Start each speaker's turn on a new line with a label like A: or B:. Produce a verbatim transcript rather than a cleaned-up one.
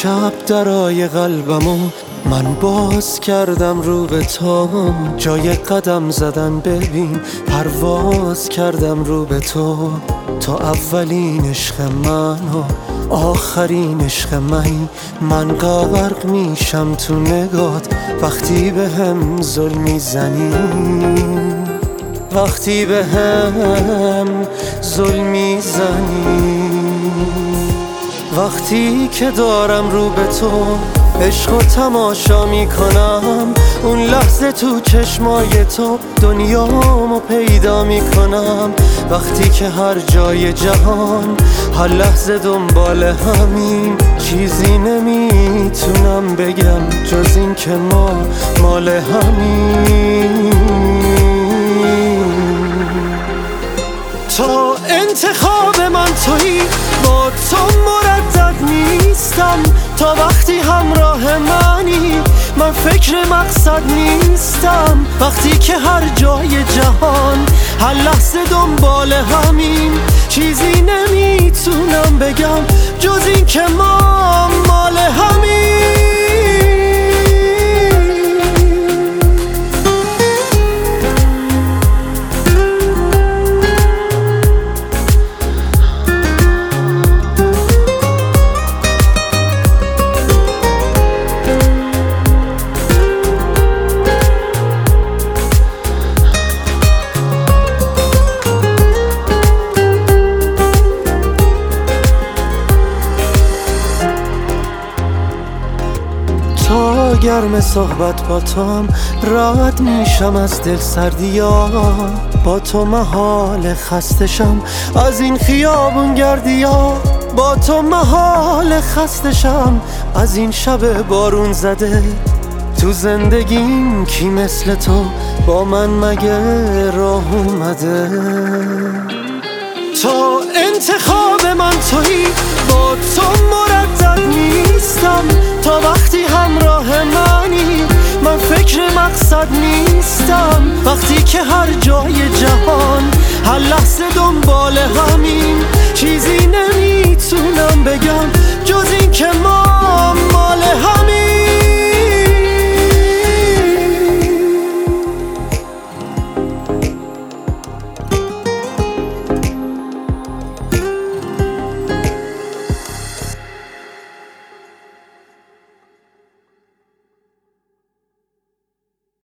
A: شب درای قلبمو من باز کردم رو به تو، جای قدم زدن ببین پرواز کردم رو به تو. تو اولین عشق من و آخرین عشق منی، من غرق میشم تو نگات وقتی به هم ظلم میزنی، وقتی به هم ظلم میزنی. وقتی که دارم رو به تو عشق و تماشا میکنم، اون لحظه تو چشمای تو دنیامو پیدا میکنم. وقتی که هر جای جهان هر لحظه دنبال همین، چیزی نمیتونم بگم جز این که ما مال همین. تا انتخاب من تویی، با تو مردد نیستم. تا وقتی همراه منی من فکر مقصد نیستم. وقتی که هر جای جهان هر لحظه دنبال همین، چیزی نمیتونم بگم جز این که ما مال همین. تا گرم صحبت با توام رد میشم از دل سردیا، با تو محال خستشم از این خیابون گردیا، با تو محال خستشم از این شب بارون زده. تو زندگیم کی مثل تو با من مگه راه اومده؟ تا انتخاب من تویی، با تو مردد نیستم. تا وقتی همراه منی من فکر مقصد نیستم.